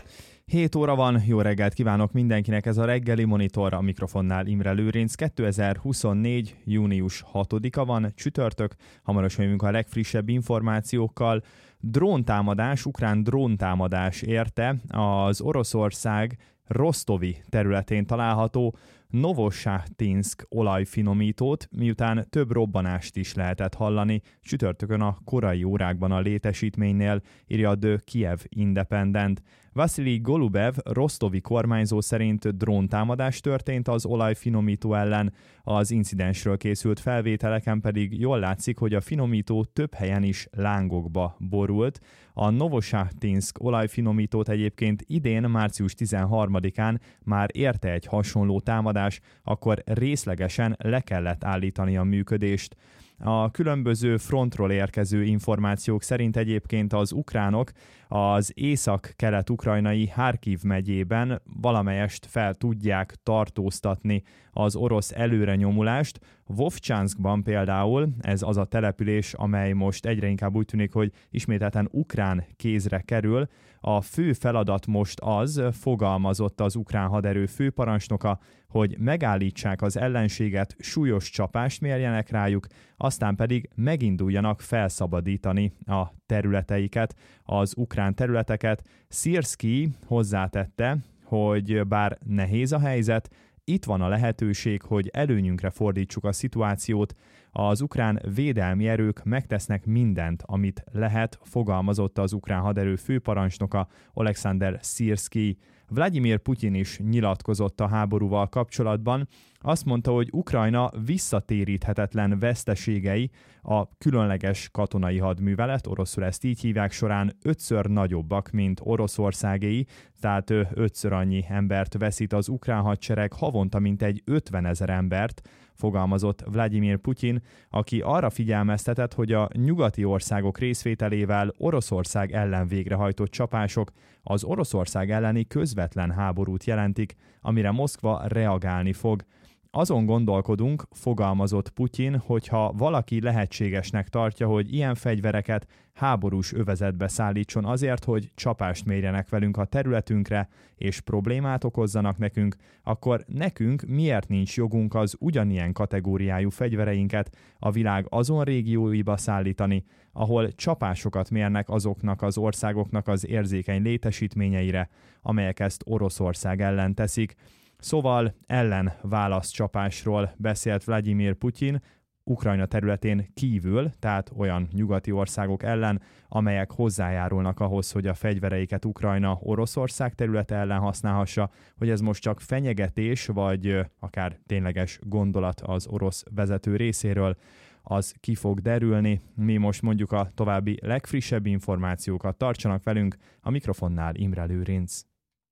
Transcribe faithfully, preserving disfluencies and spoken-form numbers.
hét óra van, jó reggelt kívánok mindenkinek, ez a reggeli monitor, a mikrofonnál Imre Lőrinc. kétezer-huszonnégy. június hatodika van, csütörtök, hamarosan jövünk a legfrissebb információkkal. Dróntámadás, ukrán dróntámadás érte az Oroszország Rosztovi területén található Novosahtinszk olajfinomítót, miután több robbanást is lehetett hallani csütörtökön a korai órákban a létesítménynél, írja a The Kiev Independent. Vasili Golubev rosztovi kormányzó szerint dróntámadás történt az olajfinomító ellen, az incidensről készült felvételeken pedig jól látszik, hogy a finomító több helyen is lángokba borult. A Novosahtinszk olajfinomítót egyébként idén, március tizenharmadikán már érte egy hasonló támadás, akkor részlegesen le kellett állítani a működést. A különböző frontról érkező információk szerint egyébként az ukránok az észak-kelet-ukrajnai Harkiv megyében valamelyest fel tudják tartóztatni az orosz előrenyomulást. Vovcsanskban például, ez az a település, amely most egyre inkább úgy tűnik, hogy ismételten ukrán kézre kerül. A fő feladat most az, fogalmazott az ukrán haderő főparancsnoka, hogy megállítsák az ellenséget, súlyos csapást mérjenek rájuk, aztán pedig meginduljanak felszabadítani a területeiket, az ukrán területeket. Szirszkij hozzátette, hogy bár nehéz a helyzet, itt van a lehetőség, hogy előnyünkre fordítsuk a szituációt. Az ukrán védelmi erők megtesznek mindent, amit lehet, fogalmazott az ukrán haderő főparancsnoka Oleksandr Szirszkij. Vladimir Putyin is nyilatkozott a háborúval kapcsolatban. Azt mondta, hogy Ukrajna visszatéríthetetlen veszteségei, a különleges katonai hadművelet, oroszul ezt így hívják, során ötször nagyobbak, mint Oroszországéi, tehát ötször annyi embert veszít az ukrán hadsereg, havonta mintegy ötvenezer embert, fogalmazott Vladimir Putyin, aki arra figyelmeztetett, hogy a nyugati országok részvételével Oroszország ellen végrehajtott csapások az Oroszország elleni közvetlen háborút jelentik, amire Moszkva reagálni fog. Azon gondolkodunk, fogalmazott Putyin, hogyha valaki lehetségesnek tartja, hogy ilyen fegyvereket háborús övezetbe szállítson azért, hogy csapást mérjenek velünk a területünkre, és problémát okozzanak nekünk, akkor nekünk miért nincs jogunk az ugyanilyen kategóriájú fegyvereinket a világ azon régióiba szállítani, ahol csapásokat mérnek azoknak az országoknak az érzékeny létesítményeire, amelyek ezt Oroszország ellen teszik. Szóval ellen válaszcsapásról beszélt Vladimir Putyin, Ukrajna területén kívül, tehát olyan nyugati országok ellen, amelyek hozzájárulnak ahhoz, hogy a fegyvereiket Ukrajna Oroszország területe ellen használhassa, hogy ez most csak fenyegetés, vagy akár tényleges gondolat az orosz vezető részéről, az ki fog derülni. Mi most mondjuk a további legfrissebb információkat, tartsanak velünk, a mikrofonnál Imre Lőrinc.